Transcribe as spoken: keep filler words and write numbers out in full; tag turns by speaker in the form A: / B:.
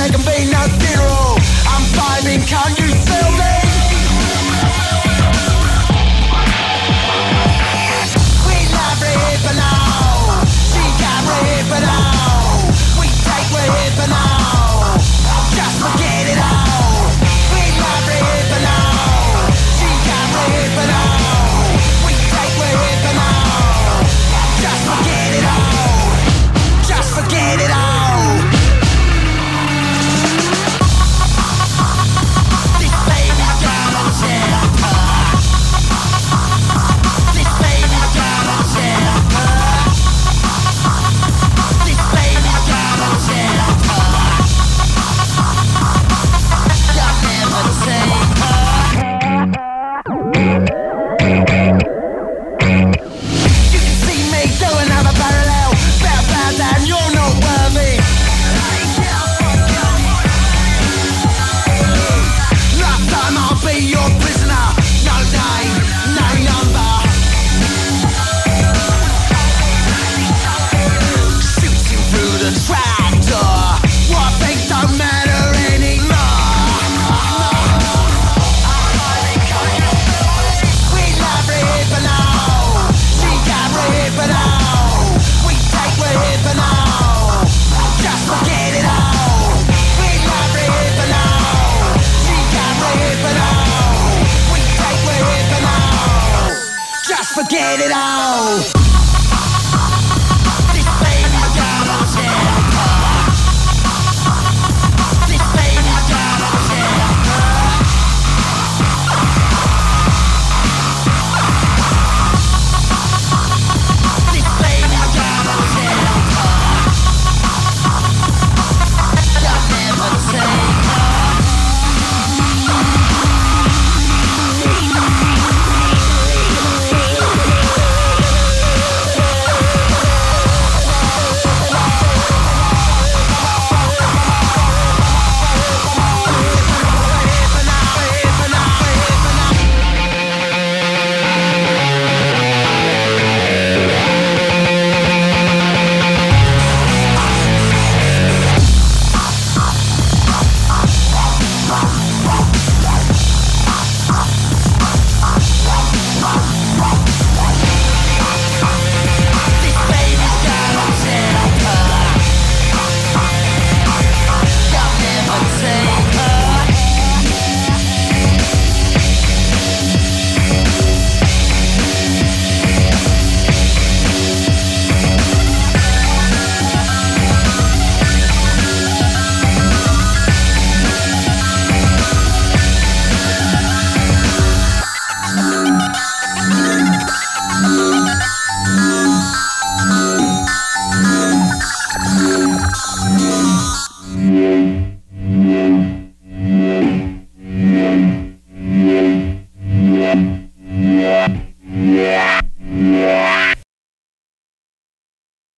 A: there can be no funeral. I'm vibing, can't you feel me? We love it, but now she got it, but now we take it, but now just forget it all. We love it, but now she got it, but now we take it, but now just forget it all. Just forget it all. This baby's got a temper. This baby's got a temper. This baby's got a temper. You'll never take her. You can see me do another parallel. Bow, bow down, you're not worthy. Last time I'll be your prisoner. No name, no number. Shooting through the tractor. What things don't matter anymore. We love it, but now she got it, but now we take it, but now just forget it all. We love it, but now she got it, but now we take it, but now just forget it all.